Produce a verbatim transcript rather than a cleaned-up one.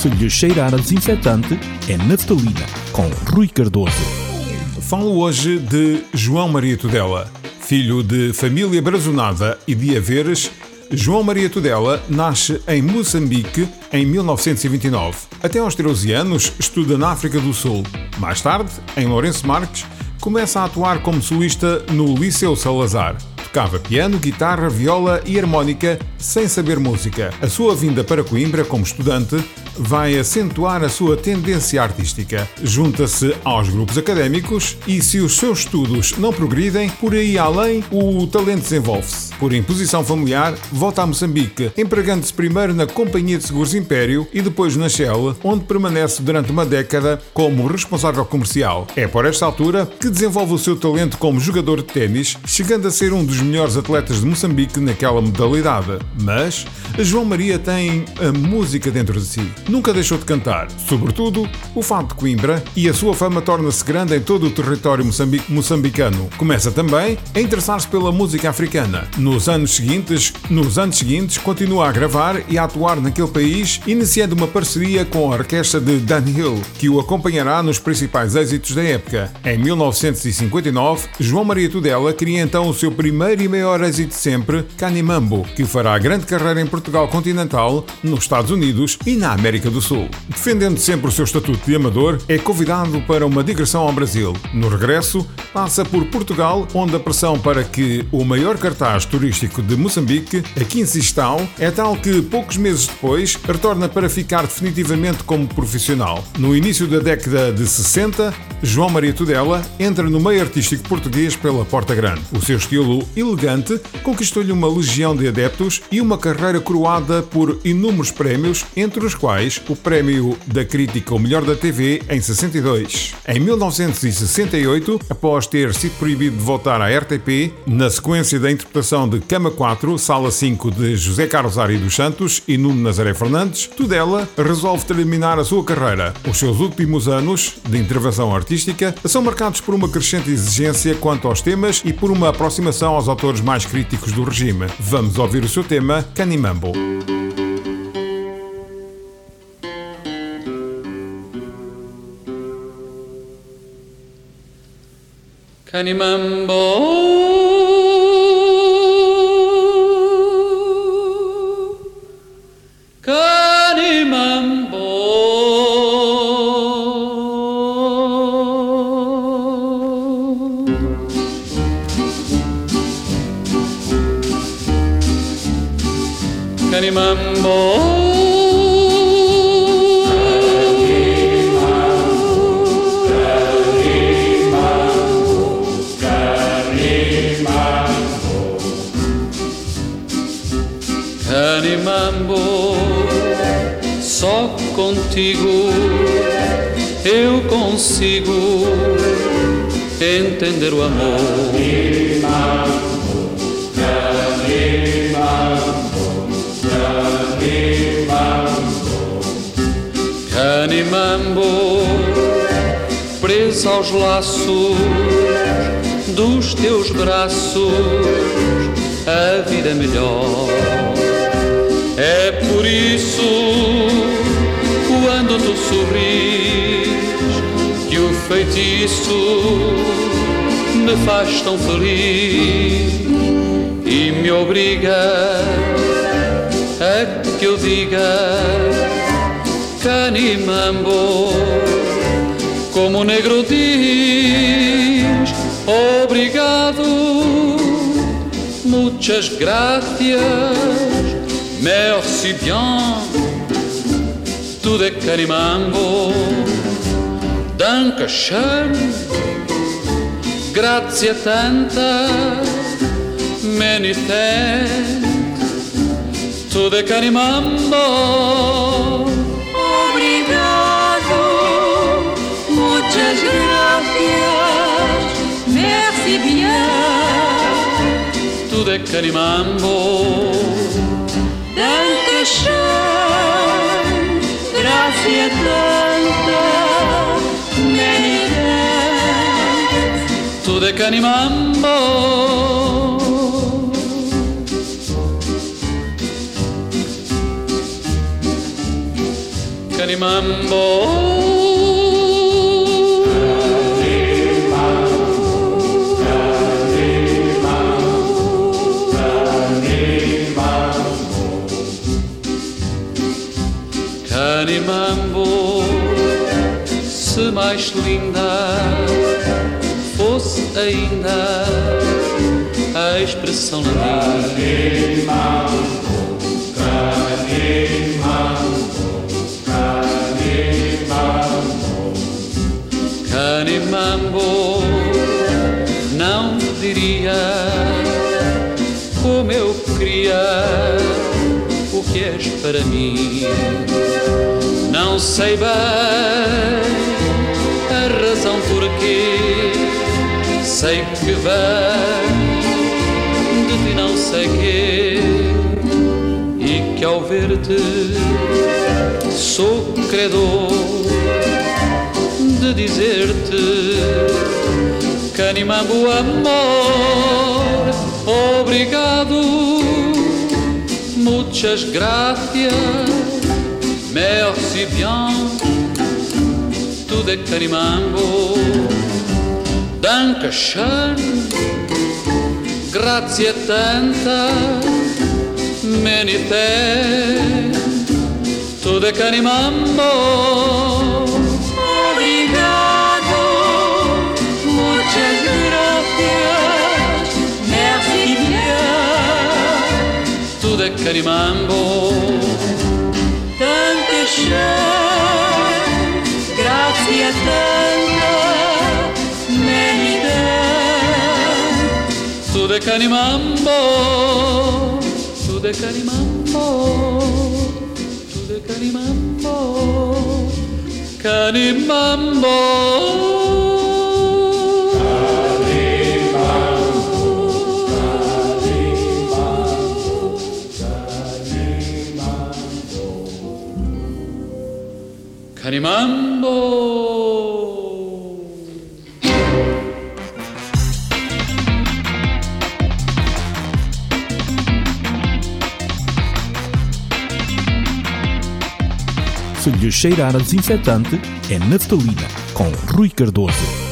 Se lhe cheirar a desinfetante, é naftalina, com Rui Cardoso. Falo hoje de João Maria Tudela. Filho de família brazonada e de haveres, João Maria Tudela nasce em Moçambique em mil novecentos e vinte e nove. Até aos treze anos estuda na África do Sul. Mais tarde, em Lourenço Marques, começa a atuar como solista no Liceu Salazar. Tocava piano, guitarra, viola e harmónica sem saber música. A sua vinda para Coimbra como estudante vai acentuar a sua tendência artística. Junta-se aos grupos académicos e, se os seus estudos não progridem, por aí além, o talento desenvolve-se. Por imposição familiar, volta a Moçambique, empregando-se primeiro na Companhia de Seguros Império e depois na Shell, onde permanece durante uma década como responsável comercial. É por esta altura que desenvolve o seu talento como jogador de ténis, chegando a ser um dos melhores atletas de Moçambique naquela modalidade. Mas João Maria tem a música dentro de si. Nunca deixou de cantar, sobretudo o fado de Coimbra, e a sua fama torna-se grande em todo o território moçambic- moçambicano. Começa também a interessar-se pela música africana. Nos anos seguintes, nos anos seguintes, continua a gravar e a atuar naquele país, iniciando uma parceria com a orquestra de Dan Hill, que o acompanhará nos principais êxitos da época. Em mil novecentos e cinquenta e nove, João Maria Tudela cria então o seu primeiro e maior êxito de sempre, Canimambo, que fará grande carreira em Portugal continental, nos Estados Unidos e na América do Sul. Defendendo sempre o seu estatuto de amador, é convidado para uma digressão ao Brasil. No regresso, passa por Portugal, onde a pressão para que o maior cartaz turístico de Moçambique, a Quincistão, é tal que poucos meses depois retorna para ficar definitivamente como profissional. No início da década de sessenta, João Maria Tudela entra no meio artístico português pela Porta Grande. O seu estilo elegante conquistou-lhe uma legião de adeptos e uma carreira coroada por inúmeros prémios, entre os quais o Prémio da Crítica, o melhor da T V, em sessenta e dois. Em mil novecentos e sessenta e oito, após ter sido proibido de voltar à R T P, na sequência da interpretação de Cama quatro, Sala cinco de José Carlos Ari dos Santos e Nuno Nazaré Fernandes, Tudela resolve terminar a sua carreira. Os seus últimos anos de intervenção artística são marcados por uma crescente exigência quanto aos temas e por uma aproximação aos autores mais críticos do regime. Vamos ouvir o seu tema, Canimambo. Canimambo, Canimambo, Canimambo. Canimambo, só contigo eu consigo entender o amor. Canimambo, Canimambo, Canimambo, Canimambo, presa aos laços dos teus braços, a vida é melhor. É por isso, quando tu sorris, que o feitiço me faz tão feliz e me obriga a que eu diga Canimambo, como o negro diz, obrigado, muchas gracias. Merci bien, tudo é Canimambo. Dankeschön, grazie tanta, many thanks, tudo é Canimambo. Obrigado, muchas gracias, merci bien, tudo é Canimambo. Dankeschön, grazie tanta, many thanks, tudo é Canimambo. Canimambo. Canimambo, se mais linda fosse ainda a expressão latina. Canimambo, não diria como eu queria o que és para mim. Não sei bem a razão porquê, sei que vem de ti não sei quê, e que ao ver-te sou credor de dizer-te: Canimambo, amor, obrigado, muchas gracias, merci bien, tudo é Canimambo. Dankeschön, grazie tanta, many thanks, tudo é Canimambo. Obrigado, muchas gracias, merci bien, tudo é Canimambo. Dankeschön, grazie tanta, many thanks, Tudo é Canimambo, tudo é Canimambo, tudo é Canimambo, Canimambo. Canimambo. Se lhe cheirar a desinfetante, é naftalina, com Rui Cardoso.